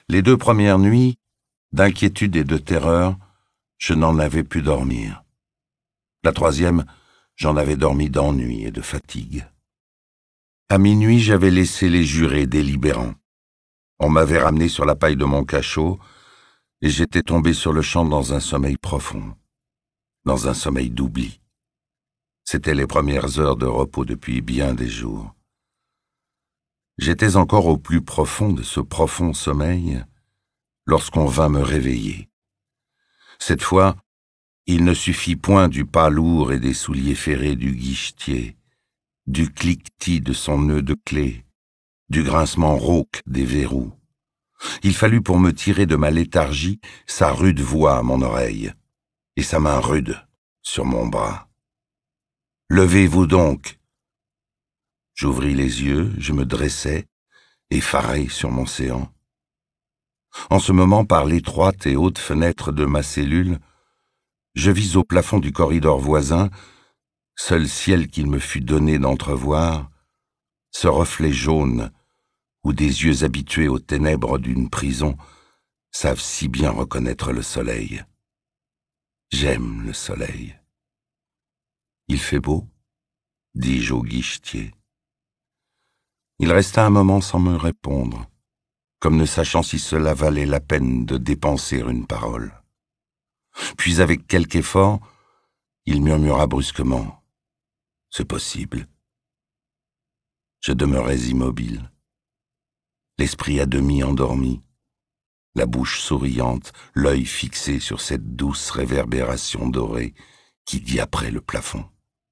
Les 2 premières nuits, d'inquiétude et de terreur, je n'en avais pu dormir. La 3e, j'en avais dormi d'ennui et de fatigue. À minuit, j'avais laissé les jurés délibérants. On m'avait ramené sur la paille de mon cachot, et j'étais tombé sur le champ dans un sommeil profond, dans un sommeil d'oubli. C'étaient les premières heures de repos depuis bien des jours. J'étais encore au plus profond de ce profond sommeil lorsqu'on vint me réveiller. Cette fois, il ne suffit point du pas lourd et des souliers ferrés du guichetier, du cliquetis de son nœud de clé, du grincement rauque des verrous. Il fallut pour me tirer de ma léthargie sa rude voix à mon oreille et sa main rude sur mon bras. « Levez-vous donc !» J'ouvris les yeux, je me dressai, effaré sur mon séant. En ce moment, par l'étroite et haute fenêtre de ma cellule, je vis au plafond du corridor voisin, seul ciel qu'il me fut donné d'entrevoir, ce reflet jaune où des yeux habitués aux ténèbres d'une prison savent si bien reconnaître le soleil. J'aime le soleil. Il fait beau, dis-je au guichetier. Il resta un moment sans me répondre, comme ne sachant si cela valait la peine de dépenser une parole. Puis avec quelque effort, il murmura brusquement « C'est possible ». Je demeurais immobile, l'esprit à demi endormi, la bouche souriante, l'œil fixé sur cette douce réverbération dorée qui diaperait le plafond.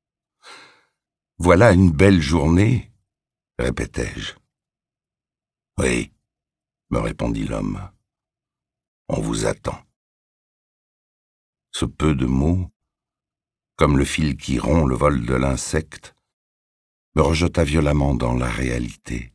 « Voilà une belle journée », répétai-je. « Oui », me répondit l'homme, « on vous attend. » Ce peu de mots, comme le fil qui rompt le vol de l'insecte, me rejeta violemment dans la réalité.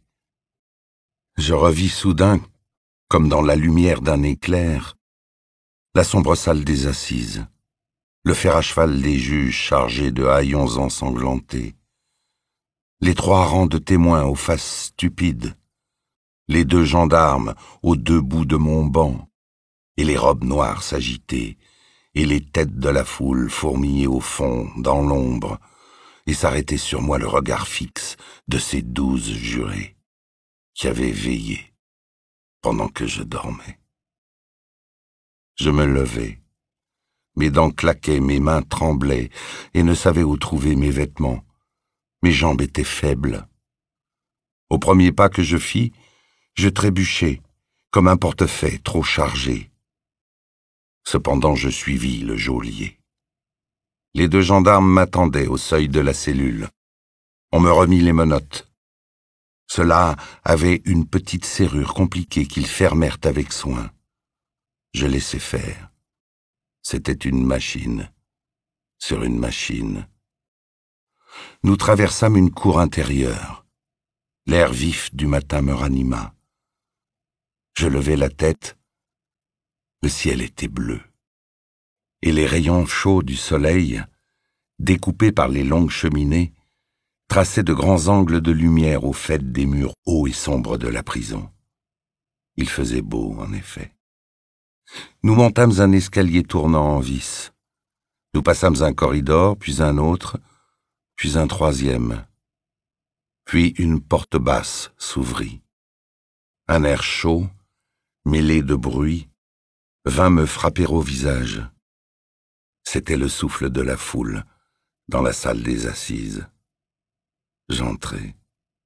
Je revis soudain, comme dans la lumière d'un éclair, la sombre salle des assises, le fer à cheval des juges chargés de haillons ensanglantés, les 3 rangs de témoins aux faces stupides, les 2 gendarmes aux 2 bouts de mon banc, et les robes noires s'agiter, et les têtes de la foule fourmiller au fond, dans l'ombre, et s'arrêter sur moi le regard fixe de ces 12 jurés qui avaient veillé pendant que je dormais. Je me levai, mes dents claquaient, mes mains tremblaient, et ne savaient où trouver mes vêtements. Mes jambes étaient faibles. Au premier pas que je fis, je trébuchai, comme un portefaix trop chargé. Cependant je suivis le geôlier. Les 2 gendarmes m'attendaient au seuil de la cellule. On me remit les menottes. Cela avait une petite serrure compliquée qu'ils fermèrent avec soin. Je laissai faire. C'était une machine sur une machine. Nous traversâmes une cour intérieure. L'air vif du matin me ranima. Je levai la tête. Le ciel était bleu. Et les rayons chauds du soleil, découpés par les longues cheminées, traçaient de grands angles de lumière au faîte des murs hauts et sombres de la prison. Il faisait beau, en effet. Nous montâmes un escalier tournant en vis. Nous passâmes un corridor, puis un autre, puis un 3e. Puis une porte basse s'ouvrit. Un air chaud, mêlé de bruit, vint me frapper au visage. C'était le souffle de la foule dans la salle des assises. J'entrai.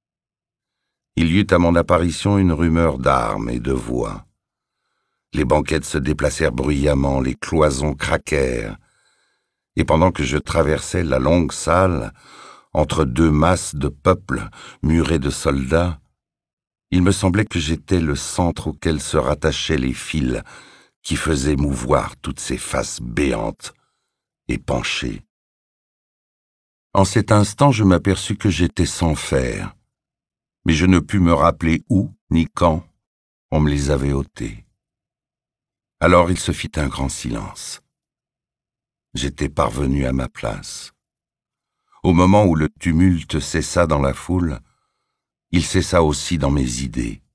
Il y eut à mon apparition une rumeur d'armes et de voix. Les banquettes se déplacèrent bruyamment, les cloisons craquèrent, et pendant que je traversais la longue salle, entre 2 masses de peuple murées de soldats, il me semblait que j'étais le centre auquel se rattachaient les fils qui faisaient mouvoir toutes ces faces béantes et penchées. En cet instant, je m'aperçus que j'étais sans fer, mais je ne pus me rappeler où ni quand on me les avait ôtés. Alors il se fit un grand silence. J'étais parvenu à ma place. Au moment où le tumulte cessa dans la foule, il cessa aussi dans mes idées.